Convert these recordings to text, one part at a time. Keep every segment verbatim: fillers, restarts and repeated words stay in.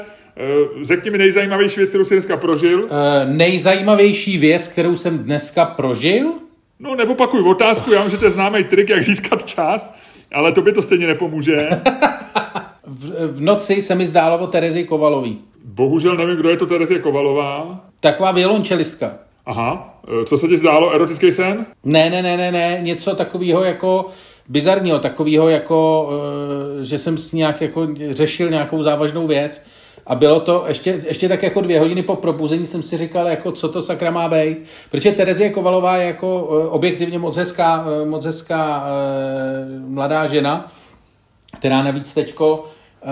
Řekni mi nejzajímavější věc, kterou jsi dneska prožil. Uh, nejzajímavější věc, kterou jsem dneska prožil? No, neopakuj otázku, já vím, že to je známý trik, jak získat čas, ale tobě to stejně nepomůže. v, v noci se mi zdálo o Terezi Kovalový. Bohužel nevím, kdo je to Terezie Kovalová. Taková violončelistka. Aha, co se ti zdálo, erotický sen? Ne, ne, ne, ne, ne, něco takového jako bizarního, takového jako, že jsem s nějak jako řešil nějakou závažnou věc a bylo to ještě, ještě tak jako dvě hodiny po probuzení jsem si říkal, jako co to sakra má být, protože Terezie Kovalová je jako objektivně moc hezká, moc hezká mladá žena, která navíc teďko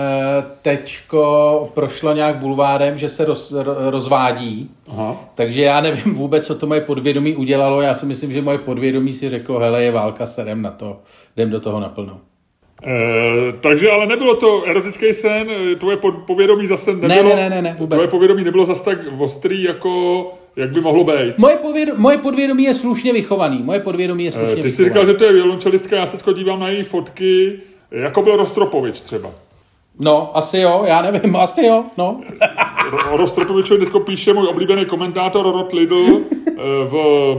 teďko prošlo nějak bulvárem, že se roz, rozvádí. Aha. Takže já nevím vůbec, co to moje podvědomí udělalo. Já si myslím, že moje podvědomí si řeklo, hele, je válka, sedem na to, jdem do toho naplno. E, takže ale nebylo to erotický sen, tvoje povědomí zase nebylo, ne, ne, ne, ne, vůbec. Tvoje povědomí nebylo zase tak ostrý, jako jak by mohlo být. Moje, pověd, moje podvědomí je slušně vychovaný. Moje podvědomí je slušně e, ty vychovaný. Ty jsi říkal, že to je violončelistka, já se teď dívám na její fotky, jako byl Rostropovič třeba. No, asi jo, já nevím, asi jo, no. O Rostropovičovi dnesko píše můj oblíbený komentátor Rod Lidl v,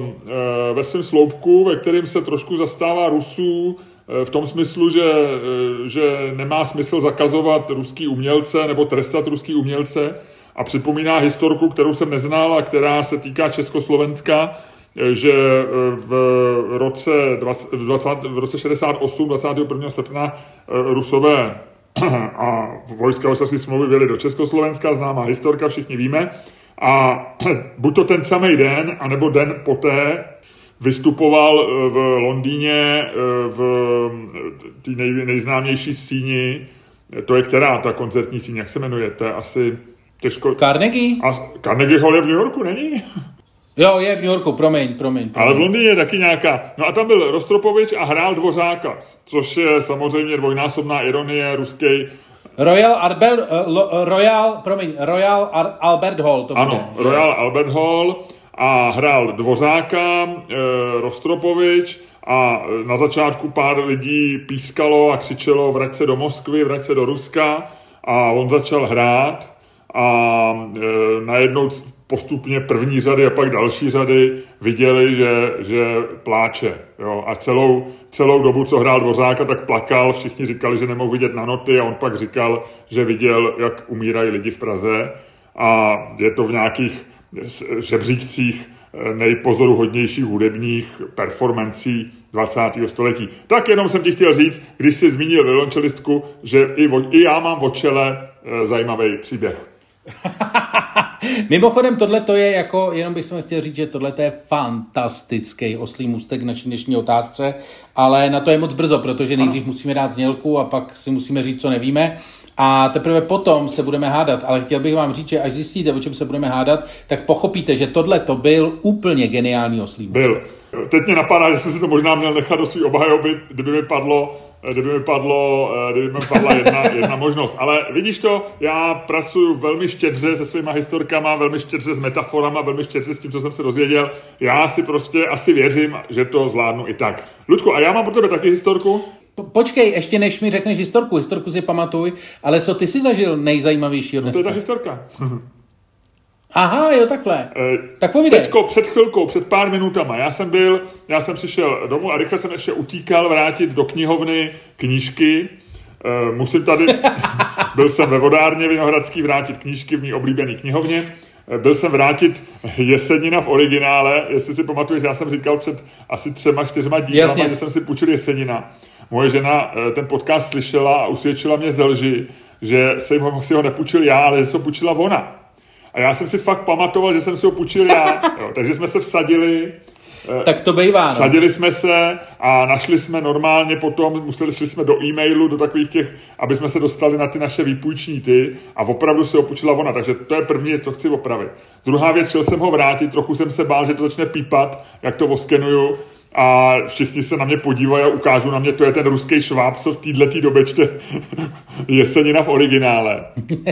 ve svém sloupku, ve kterém se trošku zastává Rusů v tom smyslu, že, že nemá smysl zakazovat ruský umělce nebo trestat ruský umělce a připomíná historku, kterou jsem neznal a která se týká Československa, že v roce, dvacet, v roce šedesát osm, dvacátého prvního srpna Rusové a vojska Varšavské smlouvy vyjeli do Československa, známá historka, všichni víme. A buď to ten samý den, anebo den poté vystupoval v Londýně v té nej, nejznámější síni. To je která ta koncertní síň, jak se jmenuje? To je asi těžko... Carnegie? A Carnegie Hall je v New Yorku, není? Jo, je v New Yorku, promiň, promiň, promiň. Ale v Londýně je taky nějaká. No a tam byl Rostropovič a hrál Dvořáka, což je samozřejmě dvojnásobná ironie ruský. Royal Albert, uh, Royal, promiň, Royal Ar- Albert Hall. To ano, bude, Royal Albert Hall a hrál Dvořáka, e, Rostropovič a na začátku pár lidí pískalo a křičelo vrať se do Moskvy, vrať se do Ruska a on začal hrát a e, najednou postupně první řady a pak další řady viděli, že, že pláče. Jo? A celou, celou dobu, co hrál Dvořáka, tak plakal. Všichni říkali, že nemohou vidět na noty a on pak říkal, že viděl, jak umírají lidi v Praze. A je to v nějakých žebříčcích nejpozoruhodnějších hudebních performancí dvacátého století. Tak jenom jsem ti chtěl říct, když jsi zmínil violončelistku, že i, vo, i já mám v očele zajímavý příběh. Mimochodem, tohle to je jako, jenom bych jsem chtěl říct, že tohle je fantastický oslý můstek naší dnešní otázce, ale na to je moc brzo, protože nejdřív musíme dát znělku a pak si musíme říct, co nevíme. A teprve potom se budeme hádat, ale chtěl bych vám říct, že až zjistíte, o čem se budeme hádat, tak pochopíte, že tohle to byl úplně geniální oslý můstek. Byl. Teď mě napadá, že jsem si to možná měl nechat do svý obhajoby, kdyby mi padlo, kdyby mi padlo, kdyby mi padla jedna, jedna možnost. Ale vidíš to, já pracuji velmi štědře se svýma historkama, velmi štědře s metaforama, velmi štědře s tím, co jsem se dozvěděl. Já si prostě asi věřím, že to zvládnu i tak. Ludku, a já mám pro tebe taky historku? Počkej, ještě než mi řekneš historku, historku si pamatuj, ale co ty si zažil nejzajímavějšího dneska? No to je ta historka. Aha, jo, takhle. E, tak povídej. Teďko, před chvilkou, před pár minutama, já jsem byl, já jsem přišel domů a rychle jsem ještě utíkal vrátit do knihovny knížky. E, musím tady, byl jsem ve vodárně Vinohradský vrátit knížky v mý oblíbený knihovně. E, byl jsem vrátit Jesenina v originále, jestli si pamatuješ, já jsem říkal před asi třema, čtyřma dílama, že jsem si půjčil Jesenina. Moje žena ten podcast slyšela a usvědčila mě ze lži, že jsem ho, si ho nepůjčil já, ale že se ho půjčila ona. A já jsem si fakt pamatoval, že jsem si ho půjčil já. Jo, takže jsme se vsadili. Tak to bývá, no. Vsadili jsme se a našli jsme normálně potom, museli šli jsme do e-mailu, do takových těch, aby jsme se dostali na ty naše výpůjční ty a opravdu se ho půjčila ona. Takže to je první věc, co chci opravit. Druhá věc, chtěl jsem ho vrátit, trochu jsem se bál, že to začne pípat, jak to oskenuju. A všichni se na mě podívají a ukážou na mě, to je ten ruský šváb, co v této době čte Jesenina v originále.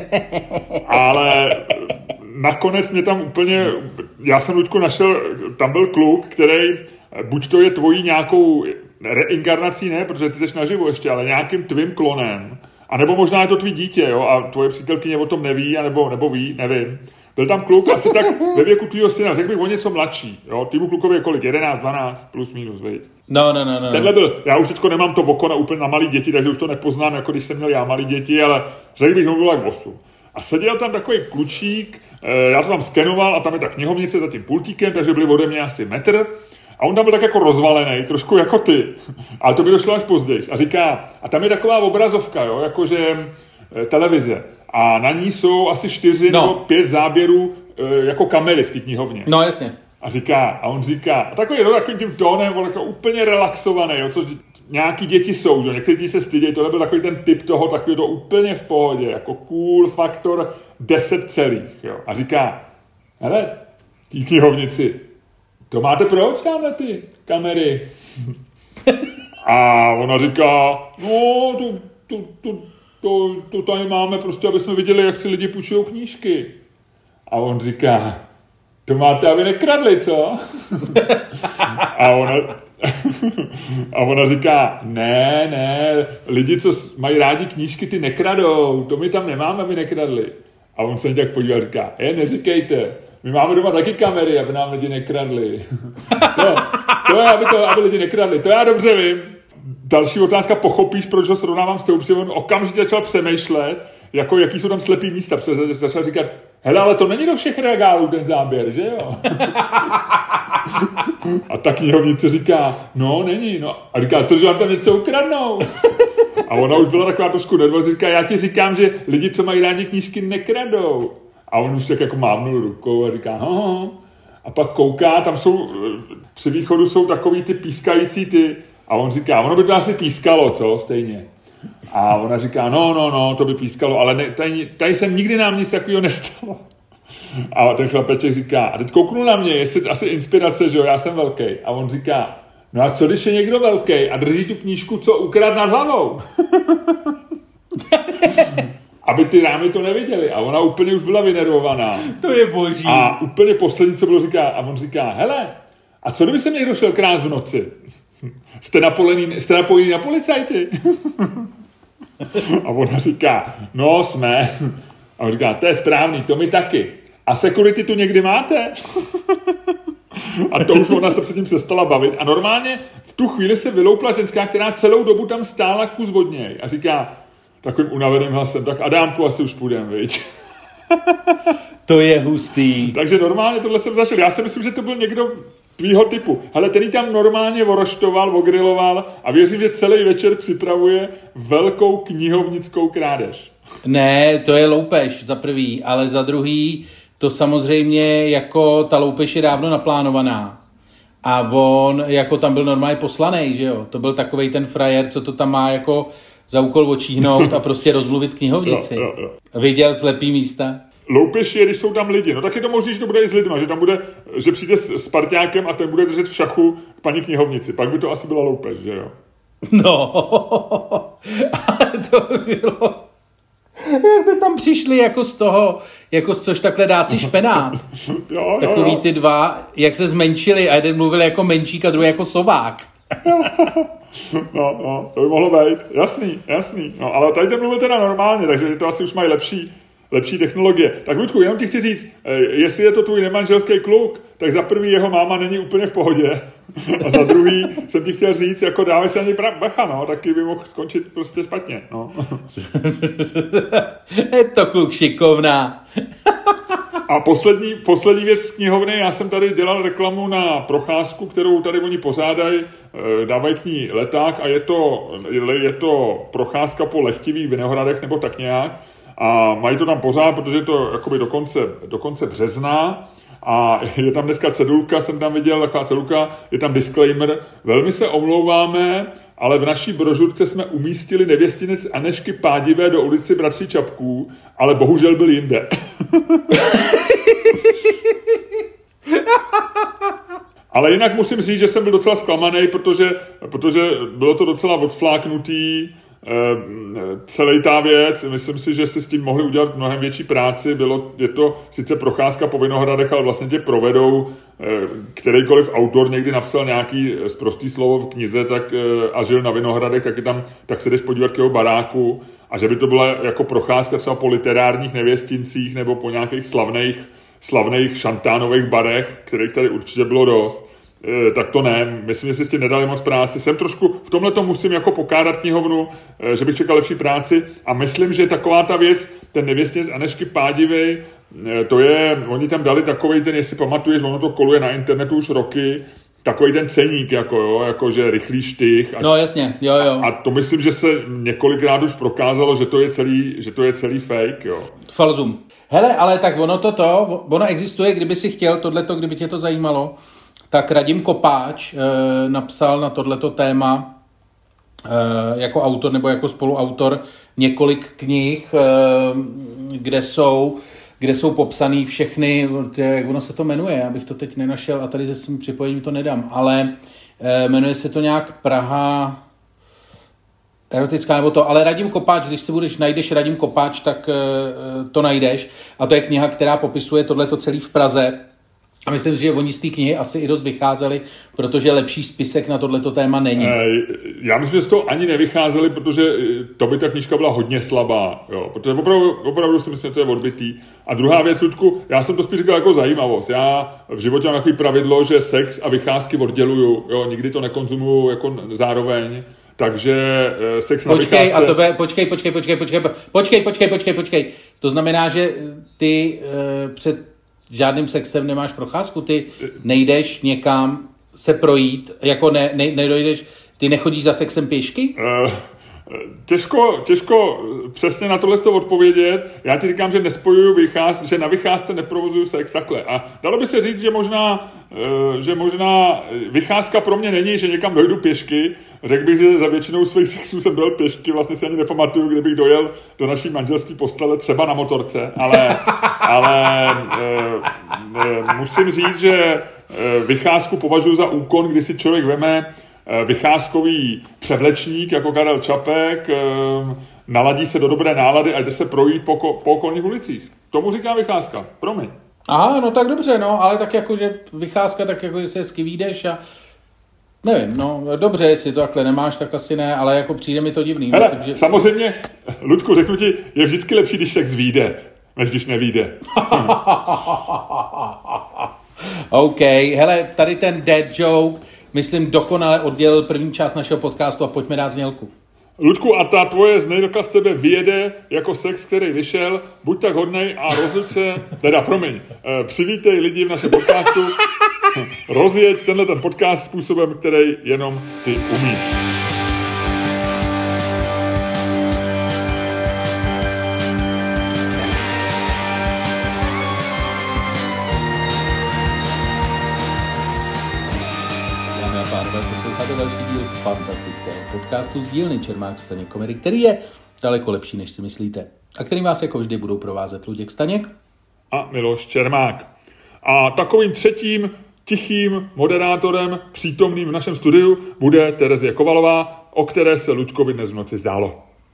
Ale nakonec mě tam úplně, já jsem, Luďku, našel, tam byl kluk, který, buď to je tvojí nějakou reinkarnací, ne, protože ty jsi naživu ještě, ale nějakým tvým klonem. A nebo možná je to tvý dítě, jo, a tvoje přítelkyně o tom neví, anebo, nebo ví, nevím. Byl tam kluk asi tak ve věku tvýho syna, řekl bych o něco mladší, jo, týmu klukově je kolik, jedenáct, dvanáct, plus minus, viď? No, no, no, no. Tenhle byl, já už teďko nemám to oko na úplně na malý děti, takže už to nepoznám, jako když jsem měl já malý děti, ale řekl bych, že byl jak osm. A seděl tam takový klučík, já to tam skenoval a tam je ta knihovnice za tím pultíkem, takže byli ode mě asi metr. A on tam byl tak jako rozvalený, trošku jako ty. Ale to by došlo až později. A říká, a tam je taková obrazovka, jo, jakože televize. A na ní jsou asi čtyři no. nebo pět záběrů jako kamery v té knihovně. No, jasně. A říká, a on říká, a takový no, takovým tím tónem, on jako úplně relaxovaný, jo, což nějaký děti jsou, že někteří děti se stydějí, tohle byl takový ten typ toho, takový to úplně v pohodě, jako cool faktor deset celých, jo. A říká, hele, tý knihovnici, to máte proč tamhle ty kamery? A ona říká, no, to, to, to, to, to tady máme prostě, aby jsme viděli, jak si lidi půjčují knížky. A on říká, to máte, aby nekradli, co? A ona, a ona říká, ne, ne, lidi, co mají rádi knížky, ty nekradou, to my tam nemáme, aby nekradli. A on se tak podívá a říká, je, neříkejte, my máme doma taky kamery, aby nám lidi nekradli. To, to je, aby, to, aby lidi nekradli, to já dobře vím. Další otázka, pochopíš, proč ho srovnávám s tou, protože on okamžitě začal přemýšlet, jako jaký jsou tam slepý místa, protože začal říkat, hele, ale to není do všech regálů ten záběr, že jo? A ta knihovnice říká, no, není, no. A říká, co, že vám tam něco ukradnou? A ona už byla taková trošku nervózní, říká, já ti říkám, že lidi, co mají rádi knížky, nekradou. A on už tak jako mávnul rukou a říká, ho, ho. A pak kouká, tam jsou, při východu jsou takový ty pískající ty, a on říká, ono by to asi pískalo, co, stejně. A ona říká, no, no, no, to by pískalo, ale ne, tady, tady jsem nikdy nám nic takového nestalo. A ten chlapeček říká, a teď kouknu na mě, jestli asi inspirace, že jo, já jsem velký. A on říká, no a co když je někdo velký a drží tu knížku, co ukradl nad hlavou? Aby ty rámy to neviděli. A ona úplně už byla vynervovaná. To je boží. A úplně poslední, co bylo, říká, a on říká, hele, a co kdyby se někdo šel krást v noci? Jste napojený, jste napojený na policajty? A ona říká, no jsme. A on říká, to je správný, to my taky. A security tu někdy máte? A to už ona se před tím přestala bavit. A normálně v tu chvíli se vyloupla ženská, která celou dobu tam stála kus od něj. A říká takovým unaveným hlasem, tak Adámku, asi už půjdem, viď? To je hustý. Takže normálně tohle jsem zažil. Já si myslím, že to byl někdo tvýho typu. Hele, ten jí tam normálně oroštoval, ogriloval a věřím, že celý večer připravuje velkou knihovnickou krádež. Ne, to je loupež za prvý, ale za druhý to samozřejmě jako ta loupež je dávno naplánovaná. A on jako tam byl normálně poslanej, že jo? To byl takovej ten frajer, co to tam má jako za úkol očíhnout a prostě rozmluvit knihovnici. Jo, jo, jo. Viděl slepý místa? Loupež je, když jsou tam lidi. No tak je to možný, že to bude i s lidma, že tam bude, že přijde s, s parťákem a ten bude držet v šachu paní knihovnici. Pak by to asi byla loupež, že jo? No, ale to by bylo... Jak by tam přišli jako z toho, jako což takhle dáci špenát. Jo, Takový jo, jo. ty dva, jak se zmenšili a jeden mluvil jako menšík a druhý jako sovák. No, no, to by mohlo být. Jasný, jasný. No, ale tady ten mluvil teda normálně, takže to asi už mají lepší, lepší technologie. Tak Ludku, jenom ti chci říct, jestli je to tvůj nemanželský kluk, tak za prvý jeho máma není úplně v pohodě. A za druhý jsem ti chtěl říct, jako dávej se na něj bacha, no, taky by mohl skončit prostě špatně, no. Je to kluk šikovná. A poslední, poslední věc z knihovny, já jsem tady dělal reklamu na procházku, kterou tady oni pořádají, dávají k ní leták a je to, je to procházka po lehtivých Vinohradech nebo tak nějak. A mají to tam pořád, protože je to jakoby do konce, do konce března a je tam dneska cedulka, jsem tam viděl taková cedulka, je tam disclaimer, velmi se omlouváme, ale v naší brožurce jsme umístili nevěstinec Anežky Pádivé do ulici Bratří Čapků, ale bohužel byl jinde. Ale jinak musím říct, že jsem byl docela zklamaný, protože, protože bylo to docela odfláknutý, celý ta věc, myslím si, že si s tím mohli udělat mnohem větší práci. Bylo, je to sice procházka po Vinohradech, ale vlastně tě provedou, kterýkoliv autor někdy napsal nějaký sprostý slovo v knize tak, a žil na Vinohradech, tak, je tam, tak se jdeš podívat k jeho baráku a že by to byla jako procházka třeba po literárních nevěstincích nebo po nějakých slavných, slavných šantánových barech, kterých tady určitě bylo dost. Tak to ne, myslím, že si s tím nedali moc práci. Jsem trošku, v tomhle to musím jako pokádat knihovnu, že bych čekal lepší práci a myslím, že taková ta věc, ten nevěstinec Anežky Pádivej, to je, oni tam dali takovej ten, jestli pamatuješ, ono to koluje na internetu už roky, takový ten ceník, jako jo, jako že rychlý štych. Až, no jasně, jo, jo. A to myslím, že se několikrát už prokázalo, že to je celý, že to je celý fake, jo. Falzum. Hele, ale tak ono to to, ono existuje, kdyby si chtěl tohleto, kdyby tě to zajímalo, tak Radim Kopáč e, napsal na tohleto téma e, jako autor nebo jako spoluautor několik knih, e, kde jsou, kde jsou popsaný všechny, jak ono se to jmenuje, abych to teď nenašel a tady se svým připojením to nedám, ale e, jmenuje se to nějak Praha erotická nebo to, ale Radim Kopáč, když si budeš, najdeš Radim Kopáč, tak e, to najdeš a to je kniha, která popisuje tohleto celý v Praze. A myslím si, že oni z té knihy asi i dost vycházeli, protože lepší spisek na tohleto téma není. Já myslím, že z toho ani nevycházeli, protože to by ta knížka byla hodně slabá. Jo? Protože opravdu, opravdu si myslím, že to je odbytý. A druhá věc, Ludku, já jsem to spíš říkal jako zajímavost. Já v životě mám takový pravidlo, že sex a vycházky odděluju. Jo? Nikdy to nekonzumuju jako zároveň. Takže sex na počkej, vycházce... A to be, počkej, počkej, počkej, počkej, počkej, počkej, počkej, počkej. To znamená, že ty uh, před žádným sexem nemáš procházku, ty nejdeš někam se projít, jako ne, ne, nedojdeš, ty nechodíš za sexem pěšky? Uh, těžko, těžko přesně na tohle to odpovědět. Já ti říkám, že nespojuju vycház, že na vycházce neprovozuju sex takhle. A dalo by se říct, že možná, uh, že možná vycházka pro mě není, že někam dojdu pěšky. Řekl bych, že za většinou svých sexů jsem dojel pěšky, vlastně si ani nepamatuju, kde bych dojel do naší manželské postele, třeba na motorce, ale, ale uh, uh, musím říct, že uh, vycházku považuji za úkon, kdy si člověk veme vycházkový převlečník jako Karel Čapek, naladí se do dobré nálady a jde se projít po, po okolních ulicích. Tomu říká vycházka. Promiň. Aha, no tak dobře, no, ale tak jako, že vycházka, tak jako, že se hezky výjdeš a nevím, no, dobře, jestli to takhle nemáš, tak asi ne, ale jako přijde mi to divný. Hele, myslím, že... samozřejmě, Ludku, řeknu ti, je vždycky lepší, když sex vyjde, než když nevyjde. OK, hele, tady ten dead joke, myslím, dokonale oddělil první část našeho podcastu a pojďme dát znělku. Ludku, a ta tvoje znělka z tebe vyjede jako sex, který vyšel, buď tak hodnej a rozluč se, teda promiň, přivítej lidi v našem podcastu, rozjeď tenhle ten podcast způsobem, který jenom ty umíš. Další díl fantastického podcastu z dílny Čermák Staněk Komedy, který je daleko lepší, než si myslíte. A který vás jako vždy budou provázet Luděk Staněk a Miloš Čermák. A takovým třetím tichým moderátorem přítomným v našem studiu bude Terezie Kovalová, o které se Luďkovi dnes v noci zdálo.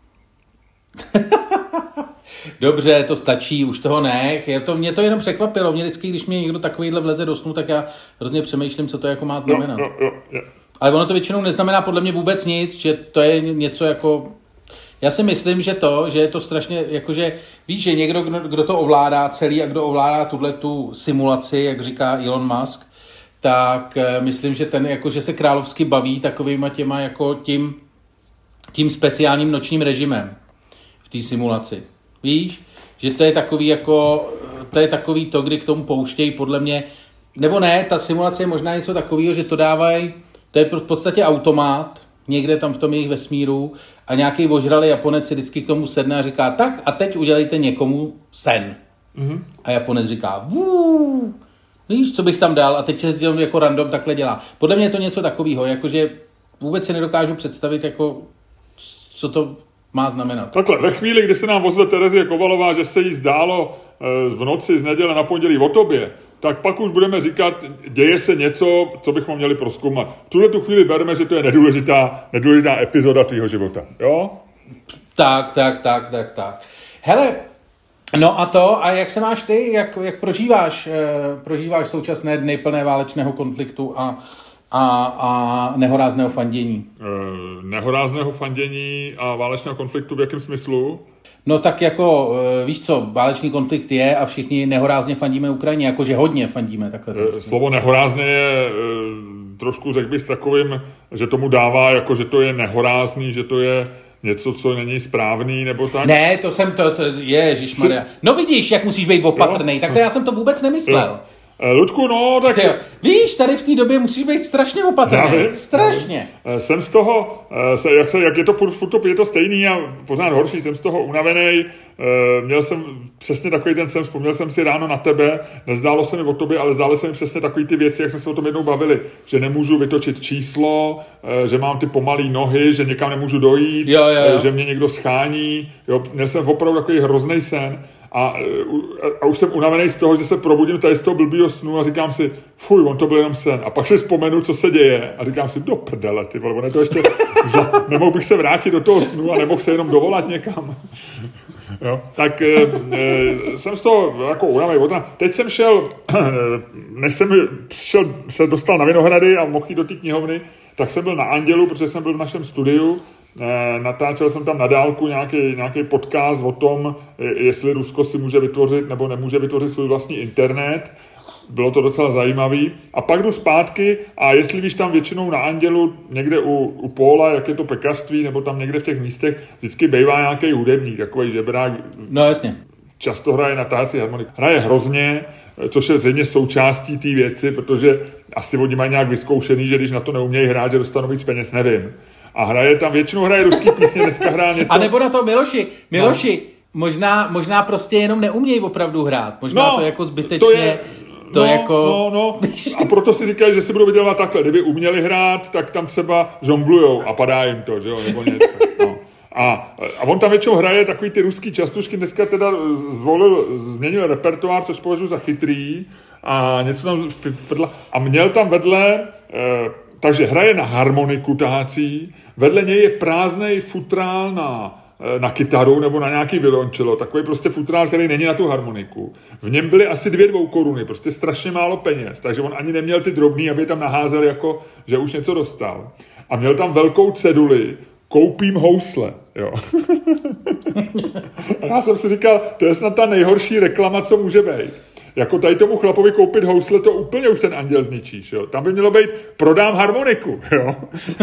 Dobře, to stačí, už toho nech. Je to, mě to jenom překvapilo. Mě vždycky, když mě někdo takovýhle vleze do snu, tak já hrozně přemýšlím, co to jako má znamenat. Jo, jo, jo, jo. Ale ono to většinou neznamená podle mě vůbec nic, že to je něco jako... Já si myslím, že to, že je to strašně, jakože víš, že někdo, kdo, kdo to ovládá celý a kdo ovládá tuhletu simulaci, jak říká Elon Musk, tak myslím, že ten, jako, že se královsky baví takovýma těma, jako tím, tím speciálním nočním režimem v té simulaci. Víš? Že to je takový jako, to je takový to, kdy k tomu pouštějí podle mě, nebo ne, ta simulace je možná něco takového, že to dávají, to je v podstatě automat, někde tam v tom jejich vesmíru a nějaký ožralý Japonec si vždycky k tomu sedne a říká, tak a teď udělejte někomu sen. Mm-hmm. A Japonec říká, vů, víš, co bych tam dal a teď se to jako random takhle dělá. Podle mě je to něco takového, jakože vůbec si nedokážu představit, jako, co to má znamenat. Takhle, ve chvíli, kdy se nám ozve Terezie Kovalová, že se jí zdálo v noci z neděle na pondělí o tobě, tak pak už budeme říkat, děje se něco, co bychom měli prozkoumat. V tuhle tu chvíli bereme, že to je nedůležitá, nedůležitá epizoda tvýho života, jo? Tak, tak, tak, tak, tak. Hele, no a to, a jak se máš ty, jak, jak prožíváš, eh, prožíváš současné dny plné válečného konfliktu a, a, a nehorázného fandění? Eh, nehorázného fandění a válečného konfliktu v jakém smyslu? No tak jako, víš co, válečný konflikt je a všichni nehorázně fandíme Ukrajině, jakože hodně fandíme takhle. Eh, slovo nehorázně je eh, trošku, řekl bych, s takovým, že tomu dává, jako že to je nehorázný, že to je něco, co není správný, nebo tak? Ne, to jsem to, to ježišmarja. No vidíš, jak musíš být opatrnej, tak to já jsem to vůbec nemyslel. Jo. Ludku, no, tak... Tyjo, víš, tady v té době musíš být strašně opatrný. Strašně. Jsem z toho, jak, se, jak je to furt, je to stejný a pořád horší, jsem z toho unavený. Měl jsem přesně takový ten sen, vzpomněl jsem si ráno na tebe, nezdálo se mi o tobě, ale zdálo se mi přesně takový ty věci, jak jsme se o tom jednou bavili, že nemůžu vytočit číslo, že mám ty pomalý nohy, že někam nemůžu dojít, jo, jo, jo. že mě někdo schání. Jo, měl jsem opravdu takový hrozný sen. A, a už jsem unavený z toho, že se probudím tady z toho blbýho snu a říkám si, fuj, on to byl jenom sen. A pak si vzpomenu, co se děje a říkám si, do prdele, ty vole, on je to ještě, nemohl bych se vrátit do toho snu a nemohl se jenom dovolat někam. Jo, tak e, e, jsem z toho jako unavený. Teď jsem šel, než jsem šel, se dostal na Vinohrady a mohl jít do té knihovny, tak jsem byl na Andělu, protože jsem byl v našem studiu. Natáčel jsem tam na dálku nějaký, nějaký podcast o tom, jestli Rusko si může vytvořit nebo nemůže vytvořit svůj vlastní internet. Bylo to docela zajímavý. A pak jdu zpátky a jestli víš tam většinou na Andělu, někde u, u Póla, jak je to pekařství, nebo tam někde v těch místech, vždycky bývá nějaký hudebník, takový žebrák. No jasně. Často hraje na tahácí harmonik. Hraje hrozně, což je zřejmě součástí té věci, protože asi oni mají nějak vyzkoušený, že když na to neumějí hrát, že dostanou víc peněz, nevím. A hraje tam, většinou hraje ruský písně, dneska hrál něco. A nebo na to Miloši, Miloši, no. možná, možná prostě jenom neumějí opravdu hrát. Možná no, to jako zbytečně, to, je, to no, jako... No, no, a proto si říkají, že si budou vydělat takhle. Kdyby uměli hrát, tak tam třeba žonglujou a padá jim to, že jo, nebo něco. No. A, a on tam většinou hraje takový ty ruský častušky, dneska teda zvolil, změnil repertoár, což považuji za chytrý a něco tam frdla. A měl tam vedle... Eh, takže hraje na harmoniku tahácí, vedle něj je prázdnej futrál na, na kytaru nebo na nějaký violoncello, takový prostě futrál, který není na tu harmoniku. V něm byly asi dvě dvou koruny, prostě strašně málo peněz, takže on ani neměl ty drobný, aby tam naházel jako, že už něco dostal. A měl tam velkou ceduli, koupím housle, jo. A já jsem si říkal, to je snad ta nejhorší reklama, co může být. Jako tady tomu chlapovi koupit housle, to úplně už ten Anděl zničíš, jo. Tam by mělo být, prodám harmoniku, jo.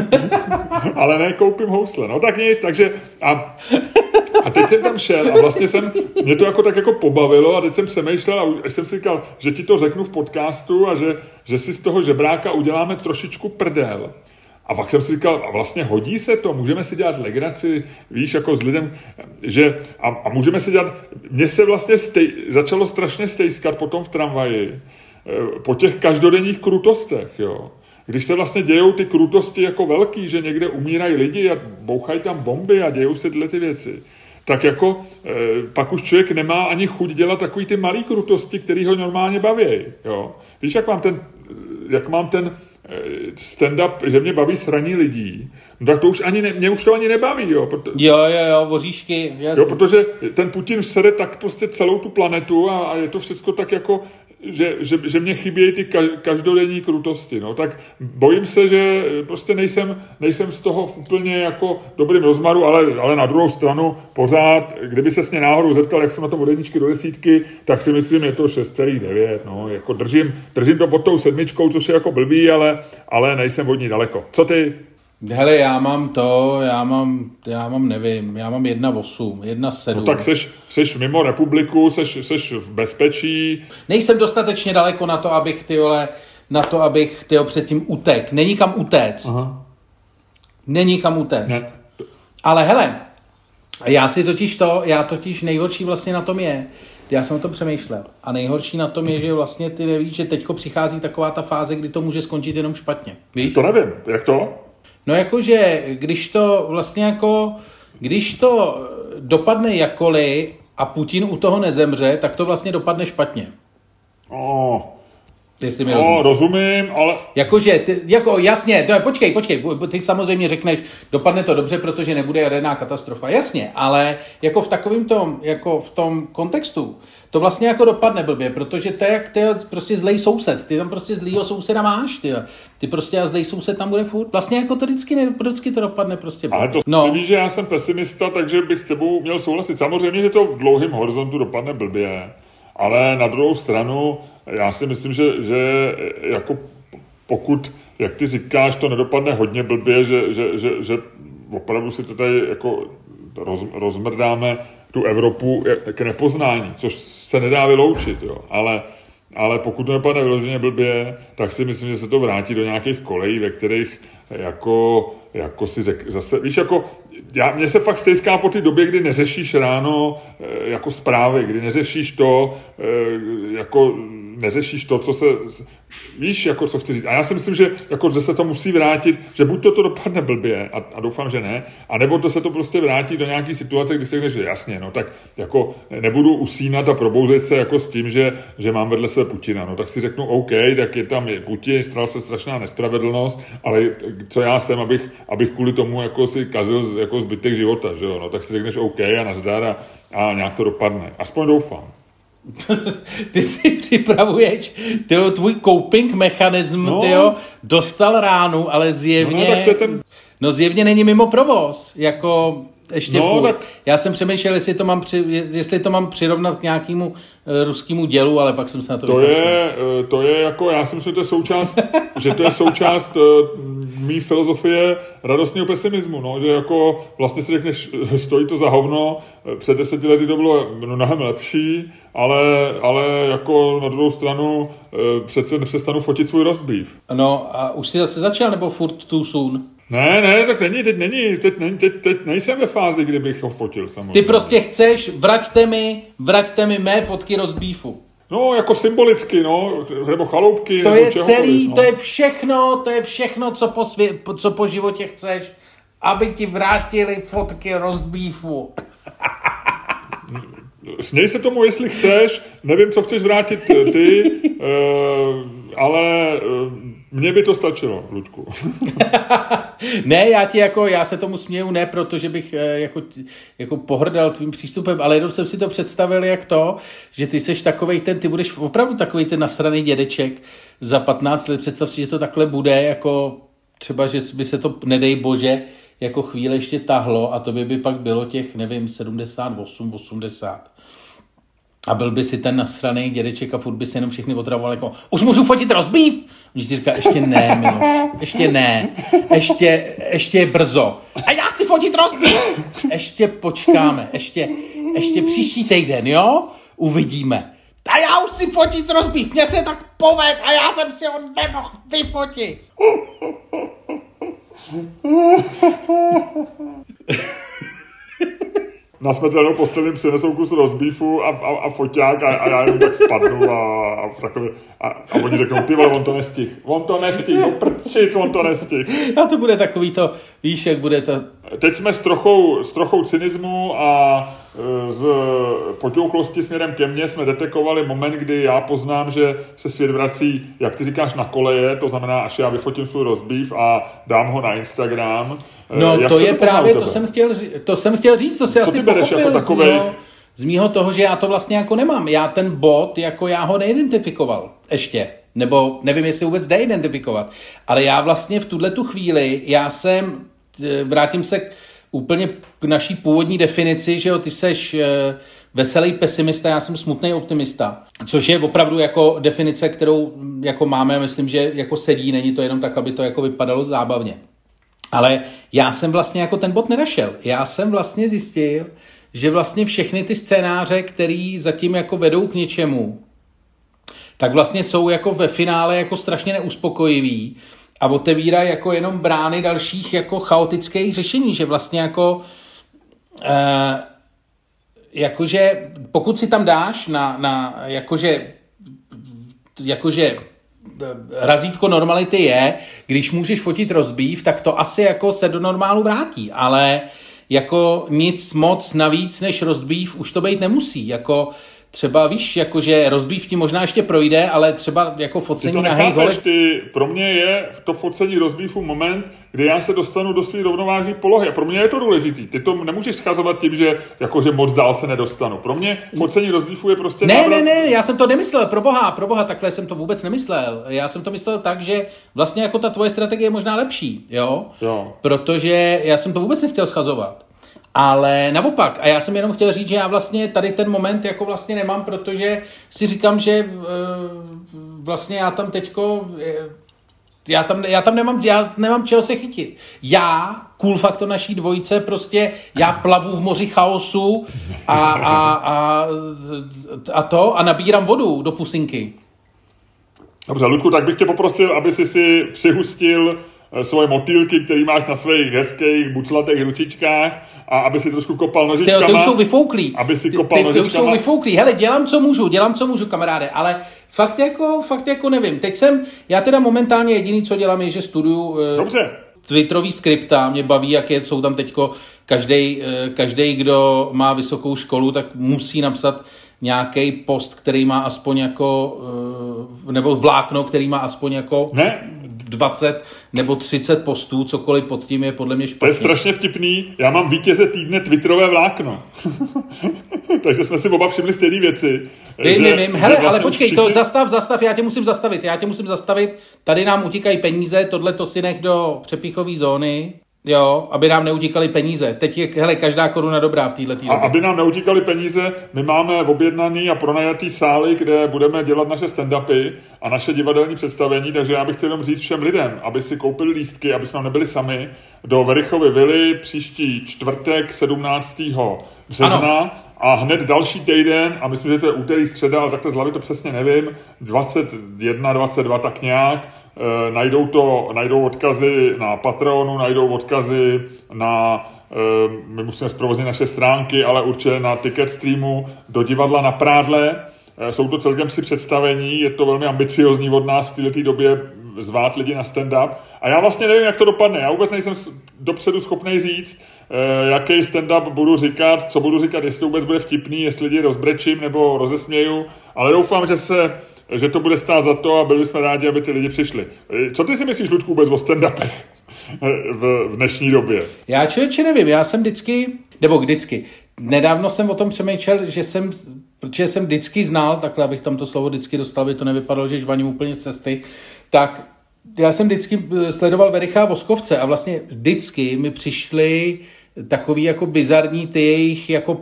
Ale ne, koupím housle, no tak nic, takže a, a teď jsem tam šel a vlastně jsem, mě to jako tak jako pobavilo a teď jsem přemýšlel a až jsem si říkal, že ti to řeknu v podcastu a že, že si z toho žebráka uděláme trošičku prdel. A pak jsem si říkal, a vlastně hodí se to, můžeme si dělat legraci, víš, jako s lidem, že, a, a můžeme si dělat, mně se vlastně stej, začalo strašně stejskat potom v tramvaji, po těch každodenních krutostech, jo. Když se vlastně dějou ty krutosti jako velký, že někde umírají lidi a bouchají tam bomby a dějou se tyhle ty věci, tak jako e, pak už člověk nemá ani chuť dělat takový ty malý krutosti, který ho normálně baví, jo. Víš, jak mám ten, jak mám ten stand-up, že mě baví sraní lidí, no tak to už ani ne, mě už to ani nebaví, jo. Proto, jo, jo, jo, voříšky, jasný. Jo, protože ten Putin sede tak prostě celou tu planetu a, a je to všechno tak jako, že, že, že mě chybějí ty každodenní krutosti, no. Tak bojím se, že prostě nejsem, nejsem z toho úplně jako dobrým rozmaru, ale, ale na druhou stranu pořád, kdyby se s mě náhodou zeptal, jak jsem na tom od jedničky do desítky, tak si myslím, je to šest celá devět, no. Jako držím, držím to pod tou sedmičkou, což je jako blbý, ale, ale nejsem od ní daleko. Co ty? Hele, já mám to, já mám, já mám, nevím, já mám jedna osm, jedna sedm. No tak seš, seš mimo republiku, seš, seš v bezpečí. Nejsem dostatečně daleko na to, abych, ty vole, na to, abych, tyjo, předtím utek. Není kam utéct. Aha. Není kam utéct. Ne. Ale hele, já si totiž to, já totiž nejhorší vlastně na tom je, já jsem o tom přemýšlel, a nejhorší na tom je, že vlastně ty nevíš, že teďko přichází taková ta fáze, kdy to může skončit jenom špatně. Víš? To nevím, jak to? No jakože, když to vlastně jako, když to dopadne jakkoliv a Putin u toho nezemře, tak to vlastně dopadne špatně. Oh. Jestli mi no, rozumíš. rozumím, ale... Jakože, ty, jako jasně, to je, počkej, počkej, ty samozřejmě řekneš, dopadne to dobře, protože nebude jaderná katastrofa. Jasně, ale jako v takovém tom, jako v tom kontextu, to vlastně jako dopadne blbě, protože to je jak ty prostě zlej soused, ty tam prostě zlýho souseda máš, ty, ty prostě a zlej soused tam bude furt. Vlastně jako to vždycky, ne, vždycky to dopadne prostě blbě. Ale to no. Ty víš, že já jsem pesimista, takže bych s tebou měl souhlasit. Samozřejmě, že to v dlouhém horizontu dopadne blbě, ale na druhou stranu, já si myslím, že, že jako pokud, jak ty říkáš, to nedopadne hodně blbě, že, že, že, že opravdu si to tady jako roz, rozmrdáme tu Evropu k nepoznání, což se nedá vyloučit, jo. Ale, ale pokud to nepadne vyloženě blbě, tak si myslím, že se to vrátí do nějakých kolejí, ve kterých jako, jako si řek, zase, víš, jako já, mně se fakt stejská po té době, kdy neřešíš ráno jako zprávy, kdy neřešíš to, jako neřešíš to, co se, víš, jako co chci říct. A já si myslím, že, jako, že se to musí vrátit, že buď to to dopadne blbě, a, a doufám, že ne, anebo to se to prostě vrátí do nějaký situace, kdy si řekneš, že jasně, no tak jako nebudu usínat a probouzet se jako s tím, že, že mám vedle sebe Putina. No tak si řeknu, OK, tak je tam je Putin, stala se strašná nespravedlnost, ale co já jsem, abych, abych kvůli tomu jako si kazil jako zbytek života, že jo, no tak si řekneš OK a nazdar a, a nějak to dopadne. Aspoň doufám. Ty si připravuješ, tyjo, tvůj coping mechanism, no. tyjo, dostal ránu, ale zjevně, no, no, ten... no zjevně není mimo provoz, jako ještě no, furt. Tak... Já jsem přemýšlel, jestli to mám, při, jestli to mám přirovnat k nějakému uh, ruskému dělu, ale pak jsem se na to To je, uh, to je jako, já si myslím, že to je součást, že to je součást uh, mý filozofie radostného pesimismu, no, že jako vlastně si řekneš, stojí to za hovno, před deseti lety to bylo mnohem lepší, ale, ale jako na druhou stranu uh, přece nepřestanu fotit svůj roast beef. No a už jsi zase začal, nebo furt too soon? Ne, ne, tak není, teď není, teď, není, teď, teď nejsem ve fázi, kdybych ho fotil samozřejmě. Ty prostě chceš, vraťte mi, vraťte mi mé fotky roast beefu. No, jako symbolicky, no, nebo chaloupky, to nebo je čehokoliv, celý, no. To je všechno, to je všechno, co po, svě, co po životě chceš, aby ti vrátili fotky roast beefu. Směj se tomu, jestli chceš, nevím, co chceš vrátit ty, uh, ale uh, mně by to stačilo, Luďku. Ne, já ti jako, já se tomu směju, ne protože bych jako, jako pohrdal tvým přístupem, ale jenom jsem si to představil jak to, že ty seš takovej ten, ty budeš opravdu takovej ten nasraný dědeček za patnáct let, představ si, že to takhle bude, jako třeba, že by se to, nedej bože, jako chvíle ještě tahlo a to by by pak bylo těch, nevím, sedmdesát osm, osmdesát. A byl by si ten nasraný dědeček a furt by se jenom všechny otravoval jako, už můžu fotit roast beef? Když ti říká, ještě ne, Miloš, ještě ne, ještě, ještě je brzo. A já chci fotit roast beef. Ještě počkáme, ještě, ještě příští týden, jo? Uvidíme. A já už si fotit roast beef, mně se tak poved a já jsem si ho nemohl vyfotit. Na smrtelnou postelím přinesou kus roast beefu a, a, a foťák a, a já jenom tak spadnu a, a, takové, a, a oni řeknou, ty vole, on to nestih, on to nestih, no prčit, on to nestih. A to bude takový to, víš, jak bude to... Teď jsme s trochou, s trochou cynismu a z potěuchlosti směrem ke mně jsme detekovali moment, kdy já poznám, že se svět vrací, jak ty říkáš, na koleje, to znamená, až já vyfotím svůj roast beef a dám ho na Instagram. No jak to je to právě, to jsem, chtěl, to jsem chtěl říct, to si Co asi ty bereš pochopil jako takovej... z, mýho, z mýho toho, že já to vlastně jako nemám. Já ten bot, jako já ho neidentifikoval ještě. Nebo nevím, jestli vůbec jde identifikovat. Ale já vlastně v tuhletu chvíli, já jsem, vrátím se k, úplně k naší původní definici, že jo, ty seš veselý pesimista, já jsem smutný optimista. Což je opravdu jako definice, kterou jako máme, myslím, že jako sedí, není to jenom tak, aby to jako vypadalo zábavně. Ale já jsem vlastně jako ten bod nenašel. Já jsem vlastně zjistil, že vlastně všechny ty scénáře, které zatím jako vedou k něčemu, tak vlastně jsou jako ve finále jako strašně neuspokojivý a otevírají jako jenom brány dalších jako chaotických řešení, že vlastně jako uh, jakože pokud si tam dáš na, na jakože jakože razítko normality je, když můžeš fotit roast beef, tak to asi jako se do normálu vrátí, ale jako nic moc navíc než roast beef už to být nemusí, jako třeba víš, jakože rozbív ti možná ještě projde, ale třeba jako focení na hej hole. Ty, pro mě je to focení rozbífu moment, kdy já se dostanu do své rovnovážní polohy a pro mě je to důležitý. Ty to nemůžeš schazovat tím, že jakože moc dál se nedostanu. Pro mě focení rozbífu je prostě Ne, návrat... ne, ne, já jsem to nemyslel, pro boha, pro boha, takhle jsem to vůbec nemyslel. Já jsem to myslel tak, že vlastně jako ta tvoje strategie je možná lepší, jo? Jo. Protože já jsem to vůbec nechtěl schazovat. Ale naopak, a já jsem jenom chtěl říct, že já vlastně tady ten moment jako vlastně nemám, protože si říkám, že vlastně já tam teďko, já tam, já tam nemám, já nemám čeho se chytit. Já, cool faktor naší dvojice, prostě já plavu v moři chaosu a, a, a, a to a nabírám vodu do pusinky. Dobře, Ludku, tak bych tě poprosil, aby si si přihustil svoje motýlky, který máš na svých hezkých buclatých ručičkách a aby si trošku kopal nožičkama. Ty, ty už jsou vyfouklý. Aby si kopal ty, ty, nožičkama. Ty už jsou vyfouklý. Hele, dělám, co můžu, dělám, co můžu, kamaráde, ale fakt jako, fakt jako nevím. Teď jsem, já teda momentálně jediný, co dělám, je, že studuju Dobře. Twitterový skripta, mě baví, jak je, jsou tam teďko každej, každej, kdo má vysokou školu, tak musí napsat nějaký post, který má aspoň jako, nebo vlákno, který má aspoň jako ne. dvacet nebo třicet postů, cokoliv pod tím je podle mě špatný. To je strašně vtipný. Já mám vítěze týdne Twitterové vlákno. Takže jsme si oba všimli stejné věci. Vím, že, vím. Hele, vlastně ale počkej, všichni... to zastav, zastav, já tě musím zastavit, já tě musím zastavit. Tady nám utíkají peníze, tohle to si nech do přepíchové zóny. Jo, aby nám neutíkaly peníze. Teď je, hele, každá koruna dobrá v této době. A aby nám neutíkaly peníze, my máme objednaný a pronajatý sály, kde budeme dělat naše stand-upy a naše divadelní představení, takže já bych chtěl jenom říct všem lidem, aby si koupili lístky, aby jsme tam nebyli sami, do Verichovy vily příští čtvrtek sedmnáctého března. Ano. A hned další týden, a myslím, že to je úterý, středa, ale takhle z hlavy to přesně nevím, dvacet jedna, dvacet dva, tak nějak, e, najdou, to, najdou odkazy na Patreonu, najdou odkazy na, e, my musíme zprovoznit naše stránky, ale určitě na Ticketstreamu do divadla na Prádle. E, jsou to celkem si představení, je to velmi ambiciozní od nás v této době zvát lidi na stand-up. A já vlastně nevím, jak to dopadne. Já vůbec nejsem dopředu schopný říct, eh, jaký stand-up budu říkat, co budu říkat, jestli vůbec bude vtipný, jestli lidi rozbrečím nebo rozesměju, ale doufám, že se, že to bude stát za to a byli jsme rádi, aby ty lidi přišli. Co ty si myslíš, Ludku, vůbec o stand-upech v, v dnešní době? Já člověče nevím, já jsem vždycky, nebo vždycky, nedávno jsem o tom přemýšlel, že jsem, protože jsem vždycky znal, takhle abych tam to slovo vždycky dostal, aby to nevypadalo, že žvaním úplně z cesty, tak já jsem vždycky sledoval Vericha a Voskovce a vlastně vždycky mi přišly takový jako bizarní ty jejich jako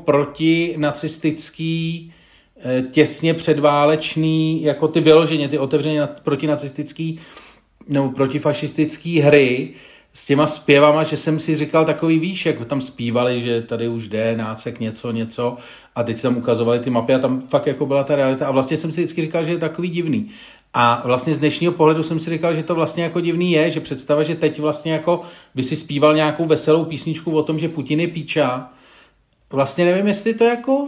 protinacistický, těsně předválečný, jako ty vyloženě, ty otevřeně protinacistický nebo protifašistický hry s těma zpěvama, že jsem si říkal takový, víš, jak tam zpívali, že tady už jde nácek něco, něco a teď tam ukazovali ty mapy a tam fakt jako byla ta realita a vlastně jsem si vždycky říkal, že je takový divný. A vlastně z dnešního pohledu jsem si říkal, že to vlastně jako divný je, že představa, že teď vlastně jako by si zpíval nějakou veselou písničku o tom, že Putin je píča. Vlastně nevím, jestli to jako...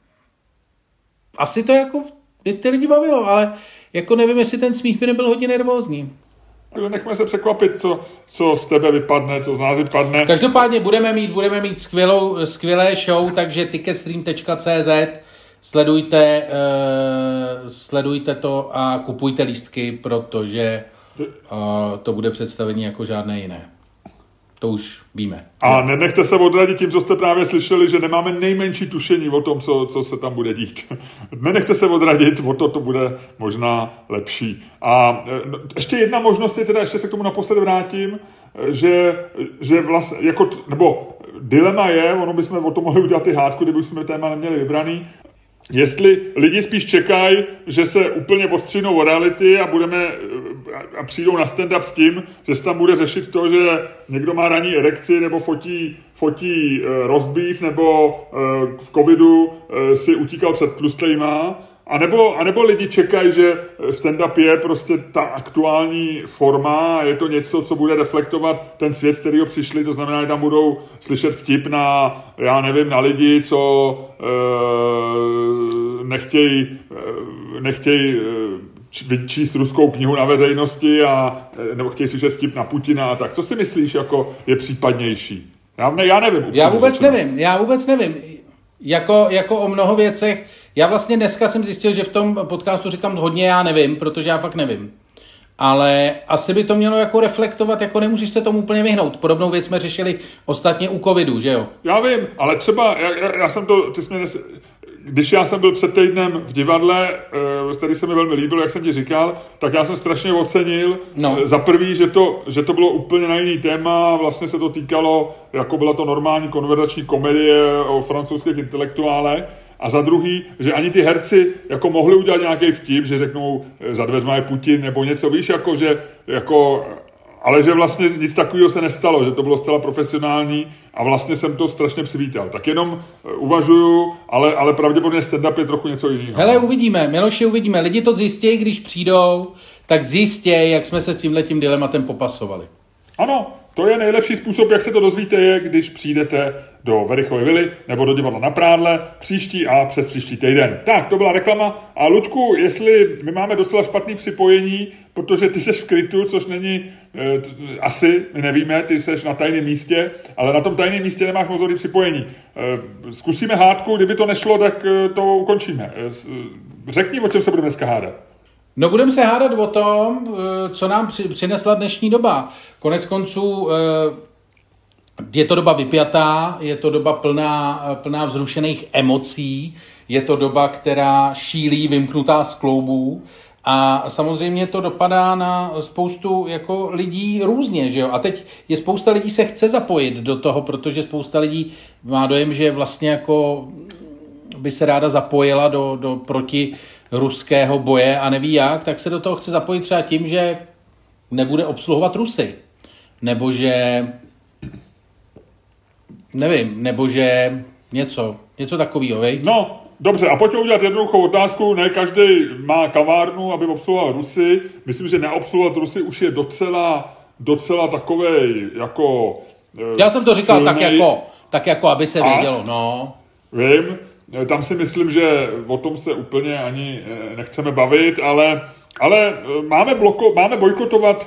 Asi to jako by ty lidi bavilo, ale jako nevím, jestli ten smích by nebyl hodně nervózní. Nechme se překvapit, co, co z tebe vypadne, co z nás vypadne. Každopádně budeme mít, budeme mít skvělou, skvělé show, takže ticketstream tečka cé zet sledujte, uh, sledujte to a kupujte lístky, protože uh, to bude představení jako žádné jiné. To už víme. A nenechte se odradit tím, co jste právě slyšeli, že nemáme nejmenší tušení o tom, co, co se tam bude dít. Nenechte se odradit, o to to bude možná lepší. A no, ještě jedna možnost je teda, ještě se k tomu naposled vrátím, že, že vlastně, jako, nebo dilema je, ono bychom o tom mohli udělat i hádku, kdyby jsme téma neměli vybraný, jestli lidi spíš čekají, že se úplně odstřinou o reality a budeme a přijdou na stand-up s tím, že se tam bude řešit to, že někdo má ranní erekci nebo fotí, fotí uh, rozbív nebo uh, v covidu uh, si utíkal před tlustlejma, a nebo, a nebo lidi čekají, že stand-up je prostě ta aktuální forma a je to něco, co bude reflektovat ten svět, z kterého přišli, to znamená, že tam budou slyšet vtip na, já nevím, na lidi, co e, nechtějí e, nechtěj, e, číst ruskou knihu na veřejnosti a, nebo chtějí slyšet vtip na Putina a tak. Co si myslíš, jako je případnější? Já, ne, já nevím. Já vůbec řečeno. nevím, já vůbec nevím. Jako, jako o mnoho věcech, Já vlastně dneska jsem zjistil, že v tom podcastu říkám hodně já nevím, protože já fakt nevím. Ale asi by to mělo jako reflektovat, jako nemůžeš se tomu úplně vyhnout. Podobnou věc jsme řešili ostatně u covidu, že jo? Já vím, ale třeba, já, já, já jsem to, ty jsi mě, když já jsem byl před týdnem v divadle, který se mi velmi líbil, jak jsem ti říkal, tak já jsem strašně ocenil no. za prvý, že to, že to bylo úplně na jiný téma, vlastně se to týkalo, jako byla to normální konverzační komedie o francouzských intelektuálech, a za druhý, že ani ty herci jako mohli udělat nějaký vtip, že řeknou, za dveřma je Putin, nebo něco, víš, jako, že, jako, ale že vlastně nic takového se nestalo, že to bylo zcela profesionální a vlastně jsem to strašně přivítal. Tak jenom uvažuju, ale, ale pravděpodobně stand-up je trochu něco jiného. Hele, uvidíme, Miloši, uvidíme. Lidi to zjistějí, když přijdou, tak zjistějí, jak jsme se s tímhletím dilematem popasovali. Ano, to je nejlepší způsob, jak se to dozvíte, je, když přijdete do Verichovy vily nebo do divadla na Prádle příští a přes příští týden. Tak, to byla reklama. A Luďku, jestli my máme docela špatný připojení, protože ty seš v krytu, což není e, t, asi, my nevíme, ty seš na tajném místě, ale na tom tajném místě nemáš moc dobrý připojení. E, zkusíme hádku, kdyby to nešlo, tak e, to ukončíme. E, řekni, o čem se budeme dneska hádat. No budeme se hádat o tom, co nám přinesla dnešní doba. Konec konců je to doba vypjatá, je to doba plná, plná vzrušených emocí, je to doba, která šílí vymknutá z kloubů a samozřejmě to dopadá na spoustu jako lidí různě, že jo? A teď je spousta lidí se chce zapojit do toho, protože spousta lidí má dojem, že vlastně jako by se ráda zapojila do, do proti ruského boje a neví jak, tak se do toho chce zapojit třeba tím, že nebude obsluhovat Rusy. Nebo že nevím, nebo že něco, něco takového, vej? No, dobře, a pojďme udělat jednoduchou otázku. Ne každý má kavárnu, aby obsluhoval Rusy. Myslím, že neobsluhovat Rusy už je docela, docela takovej, jako Já jsem to říkal tak jako, tak jako, aby se vědělo, no. Vím, tam si myslím, že o tom se úplně ani nechceme bavit, ale, ale máme, bloko, máme bojkotovat,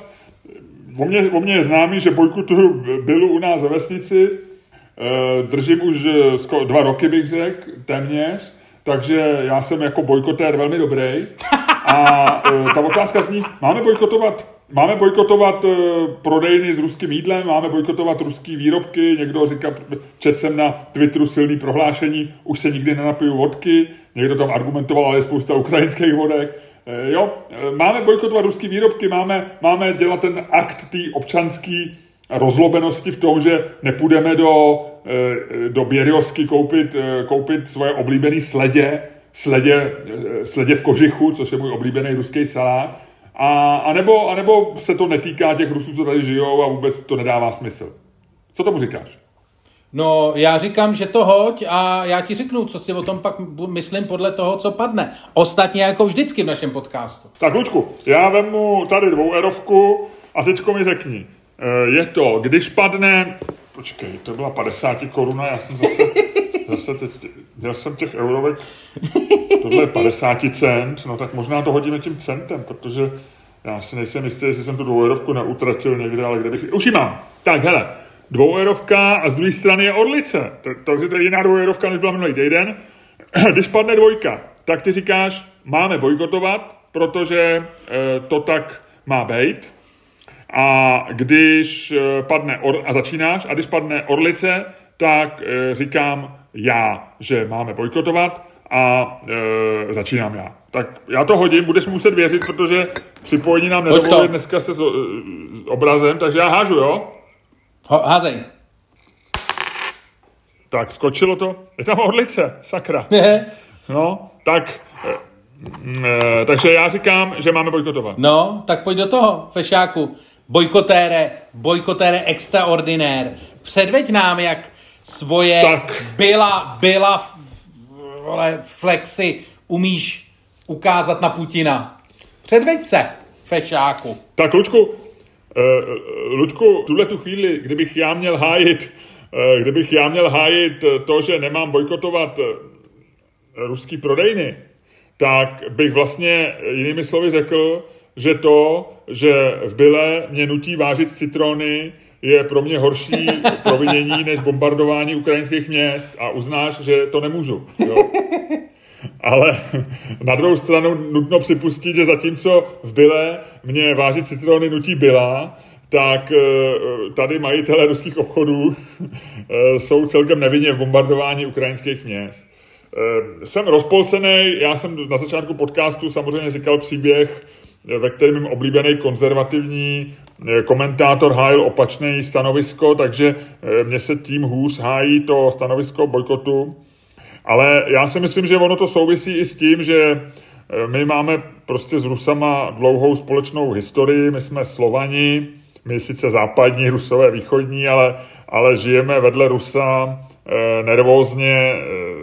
o mě, o mě je známý, že bojkotuju Bilu u nás ve vesnici, držím už skoro dva roky, bych řekl, téměř, takže já jsem jako bojkotér velmi dobrý. A ta otázka zní, máme bojkotovat, máme bojkotovat prodejny s ruským jídlem, máme bojkotovat ruský výrobky, někdo říká, četl jsem na Twitteru silný prohlášení, už se nikdy nenapiju vodky, někdo tam argumentoval, ale je spousta ukrajinských vodek. Jo, máme bojkotovat ruský výrobky, máme, máme dělat ten akt té občanský rozlobenosti v tom, že nepůjdeme do, do Běriosky koupit, koupit svoje oblíbené sledě, sledě, sledě v kožichu, což je můj oblíbený ruský salát, a, a, nebo, a nebo se to netýká těch Rusů, co tady žijou a vůbec to nedává smysl. Co tomu říkáš? No, já říkám, že to hoď a já ti řeknu, co si o tom pak myslím podle toho, co padne. Ostatně jako vždycky v našem podcastu. Tak, Luďku, já vemu tady dvouerovku a teďko mi řekni. Je to, když padne, počkej, to byla padesát koruna, já jsem zase, zase teď, měl jsem těch eurovek, tohle je padesát cent, no tak možná to hodíme tím centem, protože já si nejsem jistý, jestli jsem tu dvoueurovku neutratil někde, ale kde bych, už ji mám. Tak, hele, dvoueurovka a z druhé strany je orlice, takže to je jiná dvoueurovka, než byla minulý týden. Když padne dvojka, tak ty říkáš, máme bojkotovat, protože to tak má být. A když padne or, a začínáš, a když padne orlice, tak e, říkám já, že máme bojkotovat a e, začínám já. Tak já to hodím, budeš muset věřit, protože připojení nám nedovolí dneska se s, s obrazem, takže já hážu, jo? Ho, házej. Tak, skočilo to. Je tam orlice, sakra. No, tak... E, e, takže já říkám, že máme bojkotovat. No, tak pojď do toho, fešáku. Bojkotére, bojkotére extraordinér. Předveď nám, jak svoje tak. byla, byla vole, flexy umíš ukázat na Putina. Předveď se, fešáku. Tak, Luďku, uh, Luďku, tuhle tu chvíli, kdybych já měl hájit, uh, kdybych já měl hájit to, že nemám bojkotovat uh, ruský prodejny, tak bych vlastně jinými slovy řekl, že to, že v Bile mě nutí vážit citrony, je pro mě horší provinění než bombardování ukrajinských měst a uznáš, že to nemůžu. Jo? ale na druhou stranu nutno připustit, že zatímco v Byle mě vážit citrony nutí Byla, tak tady majitelé ruských obchodů jsou celkem nevinně v bombardování ukrajinských měst. Jsem rozpolcený, já jsem na začátku podcastu samozřejmě říkal příběh, ve kterém mým oblíbený konzervativní komentátor hájil opačné stanovisko, takže mě se tím hůř hájí to stanovisko bojkotu. Ale já si myslím, že ono to souvisí i s tím, že my máme prostě s Rusama dlouhou společnou historii, my jsme Slovani, my sice západní, Rusové východní, ale, ale žijeme vedle Rusa eh, nervózně eh,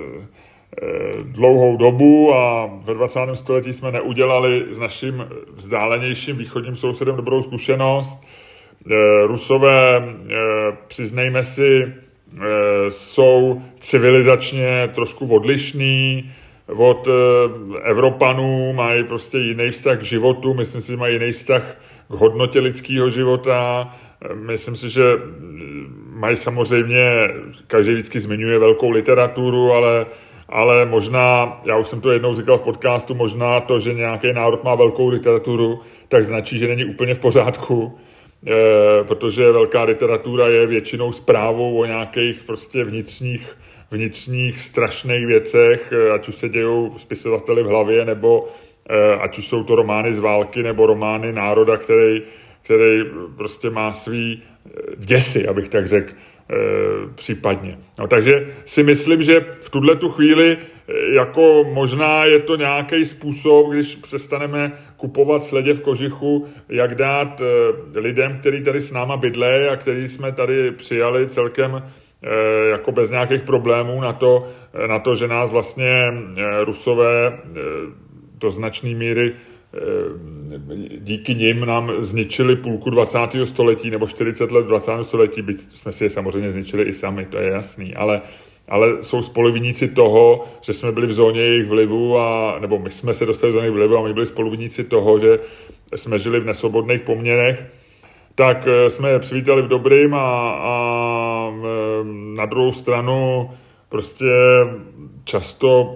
eh, dlouhou dobu a ve dvacátém století jsme neudělali s naším vzdálenějším východním sousedem dobrou zkušenost. Eh, Rusové, eh, přiznejme si, eh, jsou civilizačně trošku odlišní od eh, Evropanů, mají prostě jiný vztah k životu, myslím si, že mají jiný vztah k hodnotě lidského života. Myslím si, že mají samozřejmě, každý vždycky zmiňuje velkou literaturu, ale, ale možná, já už jsem to jednou říkal v podcastu, možná to, že nějaký národ má velkou literaturu, tak značí, že není úplně v pořádku, e, protože velká literatura je většinou zprávou o nějakých prostě vnitřních, vnitřních strašných věcech, ať už se dějou spisovateli v hlavě, nebo ať už jsou to romány z války nebo romány národa, který, který prostě má svý děsy, abych tak řekl, případně. No, takže si myslím, že v tuhletu chvíli jako možná je to nějaký způsob, když přestaneme kupovat sledě v kožichu, jak dát lidem, kteří tady s náma bydlejí a který jsme tady přijali celkem jako bez nějakých problémů na to, na to, že nás vlastně Rusové do značné míry díky nim nám zničili půlku dvacátého století nebo čtyřicet let dvacátého století, byť jsme si je samozřejmě zničili i sami, to je jasný, ale, ale jsou spoluviníci toho, že jsme byli v zóně jejich vlivu, a, nebo my jsme se dostali v zóně vlivu a my byli spoluviníci toho, že jsme žili v nesvobodných poměrech, tak jsme je přivítali v dobrým a, a na druhou stranu prostě často.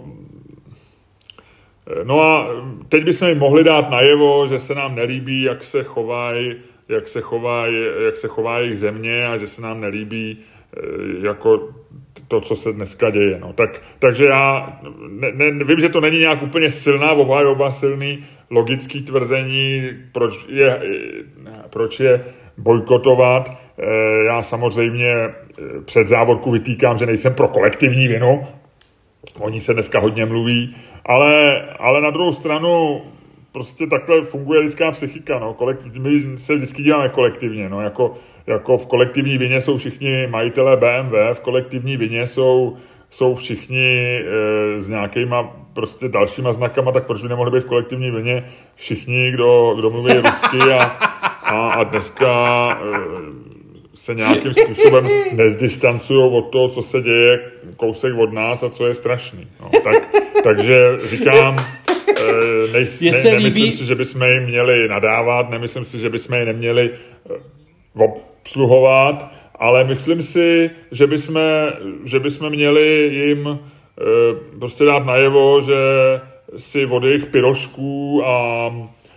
No a teď bychom jim mohli dát najevo, že se nám nelíbí, jak se chovají, jak se chovají, jak se chová jejich země a že se nám nelíbí jako to, co se dneska děje. No, tak, takže já ne, ne, vím, že to není nějak úplně silná obhajoba, silný logický tvrzení, proč je, proč je bojkotovat. Já samozřejmě před závorku vytýkám, že nejsem pro kolektivní vinu. O ní se dneska hodně mluví. Ale, ale na druhou stranu prostě takhle funguje lidská psychika. No. Kolektiv, my se vždycky děláme kolektivně. No. Jako, jako v kolektivní vině jsou všichni majitelé bé em vé, v kolektivní vině jsou, jsou všichni e, s nějakýma prostě dalšíma znakama, tak proč by nemohli být v kolektivní vině všichni, kdo, kdo mluví rusky a, a, a dneska e, se nějakým způsobem nezdistancují od toho, co se děje kousek od nás a co je strašný. No, tak, takže říkám, nej, ne, nemyslím si, že bychom jim měli nadávat, nemyslím si, že bychom je neměli obsluhovat, ale myslím si, že bychom, že bychom měli jim prostě dát najevo, že si od jejich pyrošků a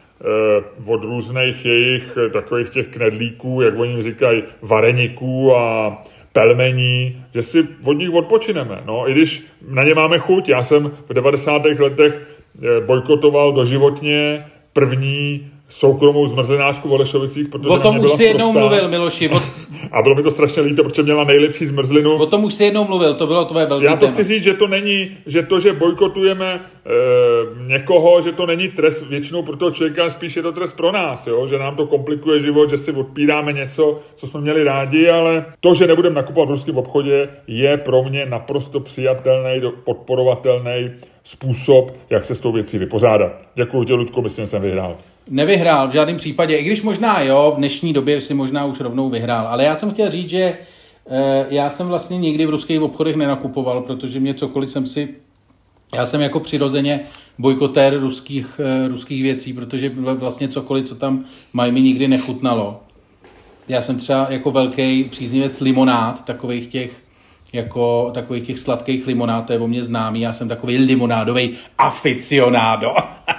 od různých jejich takových těch knedlíků, jak oni říkají, vareniků a pelmení, že si od nich odpočineme. No, i když na ně máme chuť. Já jsem v devadesátých letech bojkotoval doživotně první soukromou zmrzlinářku v Olešovicích, protože o tom už si jednou mluvil, Miloši. O... A bylo mi to strašně líto, protože měla nejlepší zmrzlinu. O tom už si jednou mluvil, to bylo tvoje velké Já to téma. Chci říct, že to není, že to, že bojkotujeme e, někoho, že to není trest většinou pro toho člověka, spíš je to trest pro nás, jo? Že nám to komplikuje život, že si odpíráme něco, co jsme měli rádi, ale to, že nebudeme nakupovat v ruském obchodě, je pro mě naprosto přijatelný, podporovatelný způsob, jak se s tou věcí vypořádat. Děkuji tě, Ludko, myslím, že jsem vyhrál. Nevyhrál v žádném případě, i když možná jo, v dnešní době si možná už rovnou vyhrál, ale já jsem chtěl říct, že e, já jsem vlastně nikdy v ruských obchodech nenakupoval, protože mě cokoliv jsem si, já jsem jako přirozeně bojkotér ruských, e, ruských věcí, protože vlastně cokoliv, co tam mají, mi nikdy nechutnalo. Já jsem třeba jako velký příznivec limonád, takových těch jako takových těch sladkých limonád, to je o mě známý, já jsem takový limonádový aficionádo.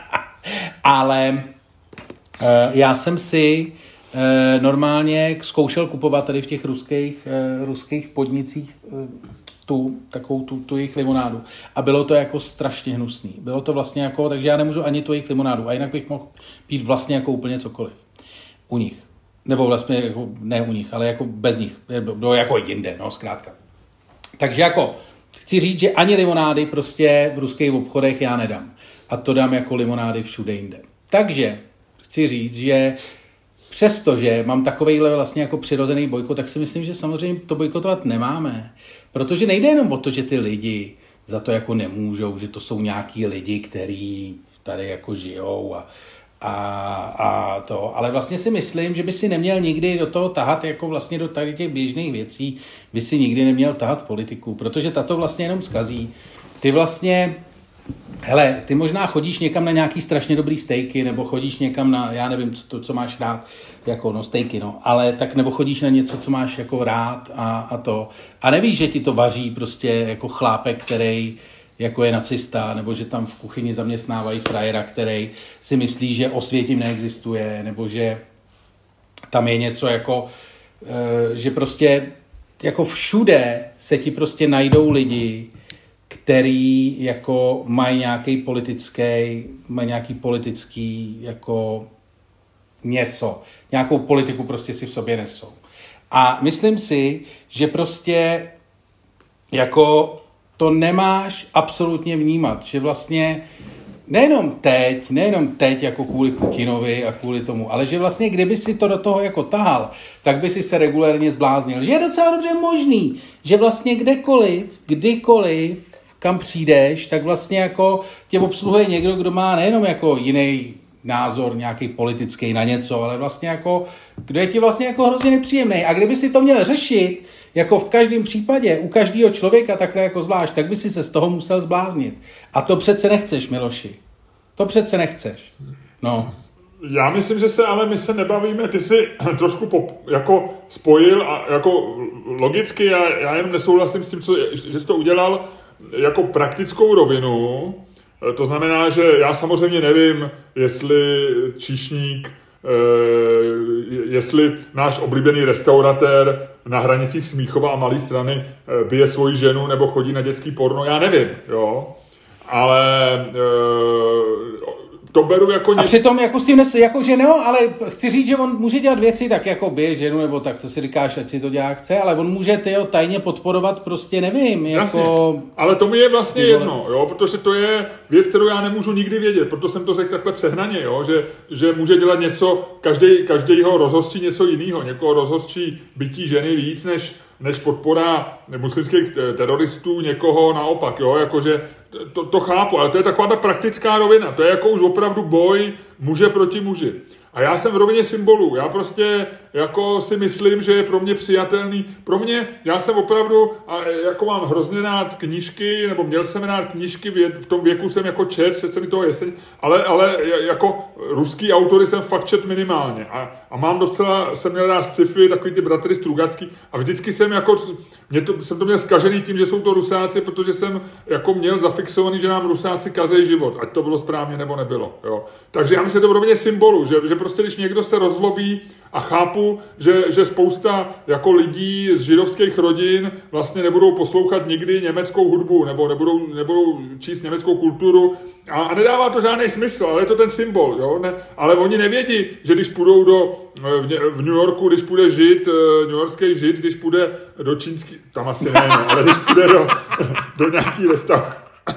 Ale e, já jsem si e, normálně zkoušel kupovat tady v těch ruských, e, ruských podnicích e, tu, takovou tu, tu jejich limonádu. A bylo to jako strašně hnusný. Bylo to vlastně jako, takže já nemůžu ani tu jejich limonádu. A jinak bych mohl pít vlastně jako úplně cokoliv. U nich. Nebo vlastně jako, ne u nich, ale jako bez nich. Bylo jako jinde, no zkrátka. Takže jako chci říct, že ani limonády prostě v ruských obchodech já nedám. A to dám jako limonády všude jinde. Takže chci říct, že přestože mám takovejhle vlastně jako přirozený bojkot, tak si myslím, že samozřejmě to bojkotovat nemáme. Protože nejde jenom o to, že ty lidi za to jako nemůžou, že to jsou nějaký lidi, kteří tady jako žijou a, a, a to. Ale vlastně si myslím, že by si neměl nikdy do toho tahat, jako vlastně do tady těch běžných věcí, by si nikdy neměl tahat politiku, protože tato vlastně jenom zkazí. Ty vlastně, hele, ty možná chodíš někam na nějaký strašně dobrý stejky, nebo chodíš někam na, já nevím, co, to, co máš rád, jako no stejky, no, ale tak nebo chodíš na něco, co máš jako rád a, a to. A nevíš, že ti to vaří prostě jako chlápek, který jako je nacista, nebo že tam v kuchyni zaměstnávají frajera, který si myslí, že Osvětim neexistuje, nebo že tam je něco jako, že prostě jako všude se ti prostě najdou lidi, který jako mají nějaký politický, mají nějaký politický jako něco, nějakou politiku prostě si v sobě nesou. A myslím si, že prostě jako to nemáš absolutně vnímat, že vlastně nejenom teď, nejenom teď jako kvůli Putinovi a kvůli tomu, ale že vlastně kdyby si to do toho jako tahal, tak by si se regulérně zbláznil. Že je docela dobře možný, že vlastně kdekoliv, kdykoliv, kam přijdeš, tak vlastně jako tě obsluhuje někdo, kdo má nejenom jako jiný názor, nějaký politický na něco, ale vlastně jako, kdo je ti vlastně jako hrozně nepříjemný. A kdyby si to měl řešit, jako v každém případě, u každého člověka takhle jako zvlášť, tak by si se z toho musel zbláznit. A to přece nechceš, Miloši. To přece nechceš. No. Já myslím, že se, ale my se nebavíme, ty jsi trošku pop, jako spojil a jako logicky, já, já jenom nesouhlasím s tím, co, že jsi to udělal jako praktickou rovinu. To znamená, že já samozřejmě nevím, jestli číšník, jestli náš oblíbený restauratér na hranicích Smíchova a Malé Strany bije svoji ženu nebo chodí na dětský porno, já nevím, jo. Ale to beru jako... A přitom jako s tím, nes, jako že no, ale chci říct, že on může dělat věci tak jako bije ženu, nebo tak, co si říkáš, ať si to dělá chce, ale on může tyjo tajně podporovat prostě, nevím, jako... Jasně. Ale to mi je vlastně jedno, jo, protože to je věc, kterou já nemůžu nikdy vědět, proto jsem to řekl takhle přehnaně, jo, že, že může dělat něco, každý, každýho rozhořčí něco jiného, někoho rozhořčí bytí ženy víc, než než podpora muslimských teroristů, někoho naopak, jo, jakože to, to chápu, ale to je taková ta praktická rovina, to je jako už opravdu boj muže proti muži. A já jsem v rovině symbolů, já prostě jako si myslím, že je pro mě přijatelný, pro mě, já jsem opravdu, a jako mám hrozně rád knížky, nebo měl jsem rád knížky, v tom věku jsem jako čet, čet se mi toho jeseň, ale, ale jako ruský autory jsem fakt čet minimálně a, a mám docela, jsem měl rád sci-fi, takový ty bratry Strugacký a vždycky jsem jako, mě to, jsem to měl zkažený tím, že jsou to Rusáci, protože jsem jako měl zafixovaný, že nám Rusáci kazejí život, ať to bylo správně nebo nebylo, jo. Takže já myslím, že to v rovině symbolů, že, že prostě když někdo se rozlobí a chápu, že, že spousta jako lidí z židovských rodin vlastně nebudou poslouchat nikdy německou hudbu nebo nebudou, nebudou číst německou kulturu a, a nedává to žádný smysl, ale je to ten symbol, jo? Ne, ale oni nevědí, že když půjdou do, v New Yorku, když půjde žid, New Yorkský žid, když půjde do čínský, tam asi ne, no, ale když půjde do, do nějaký restaurace,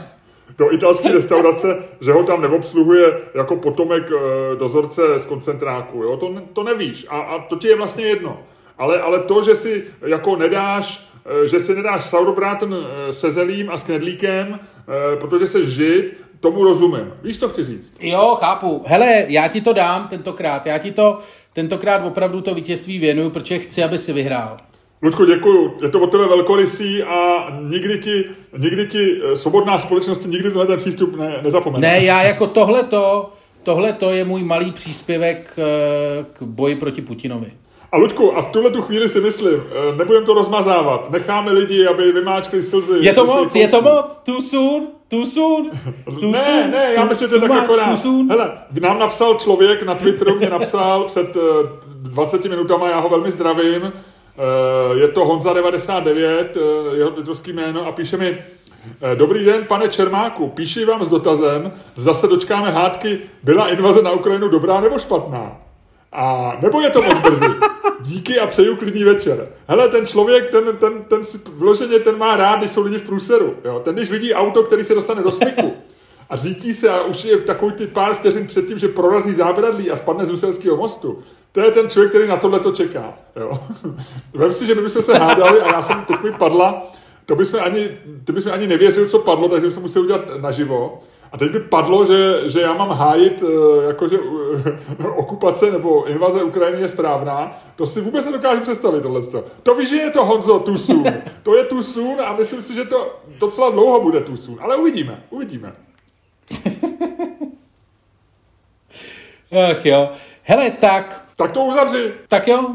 do italské restaurace, že ho tam neobsluhuje jako potomek e, dozorce z koncentráku. Jo? To, to nevíš a, a to ti je vlastně jedno. Ale, ale to, že si jako nedáš, e, že si nedáš sauerbraten e, se zelím a s knedlíkem, e, protože jsi žid, tomu rozumím. Víš, co chci říct? Jo, chápu. Hele, já ti to dám tentokrát. Já ti to tentokrát opravdu to vítězství věnuju, protože chci, aby si vyhrál. Ludku, děkuju. Je to od tebe velkorysý a nikdy ti, nikdy ti svobodná společnost nikdy tenhle přístup ne, nezapomene. Ne, já jako tohleto, tohleto je můj malý příspěvek k boji proti Putinovi. A Luďku, a v tuhle tu chvíli si myslím, nebudem to rozmazávat, necháme lidi, aby vymáčkli slzy. Je to moc, je to moc, too soon, too soon, too ne, soon. Ne, já myslím, že to je tak akorát. Hele, nám napsal člověk na Twitteru, mě napsal před dvaceti minutama, já ho velmi zdravím, je to Honza devadesát devět, jeho twitterský jméno a píše mi: Dobrý den, pane Čermáku, píši vám s dotazem, zase dočkáme hádky, byla invaze na Ukrajinu dobrá nebo špatná? A nebo je to moc brzy? Díky a přeju klidný večer. Hele, ten člověk, ten, ten, ten si vloženě, ten má rád, když jsou lidi v průseru. Jo? Ten, když vidí auto, který se dostane do smyku a řítí se a už je takový ty pár vteřin před tím, že prorazí zábradlí a spadne z Huselského mostu, to je ten člověk, který na tohleto čeká. Jo? Vem si, že my bychom se hádali a já jsem teď mi padla, to bychom ani, ty bychom ani nevěřil, co padlo, takže jsem musel udělat naživo. A teď by padlo, že, že já mám hájit, jakože okupace nebo invaze Ukrajiny je správná. To si vůbec nedokážu představit tohleto. To víš, že je to, Honzo, too soon. To je too soon a myslím si, že to docela dlouho bude too soon. Ale uvidíme, uvidíme. Ach jo. Hele, tak. Tak to uzavři. Tak jo.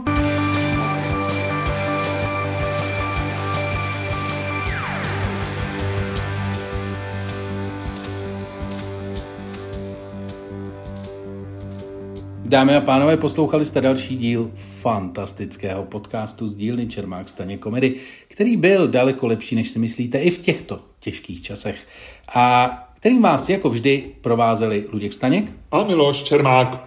Dámy a pánové, poslouchali jste další díl fantastického podcastu z dílny Čermák Staněk Komedy, který byl daleko lepší, než si myslíte, i v těchto těžkých časech. A kterým vás jako vždy provázeli Luděk Staněk a Miloš Čermák.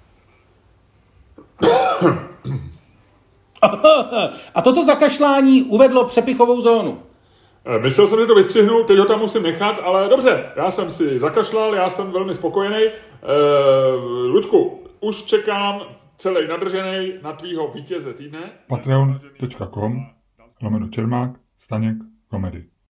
A toto zakašlání uvedlo přepichovou zónu. Myslel jsem, že to vystřihnu, teď ho tam musím nechat, ale dobře, já jsem si zakašlal, já jsem velmi spokojený. E, Luďku, už čekám celý nadržený na tvýho vítěze týdne. patreon tečka com lomeno Čermák Staněk Komedy.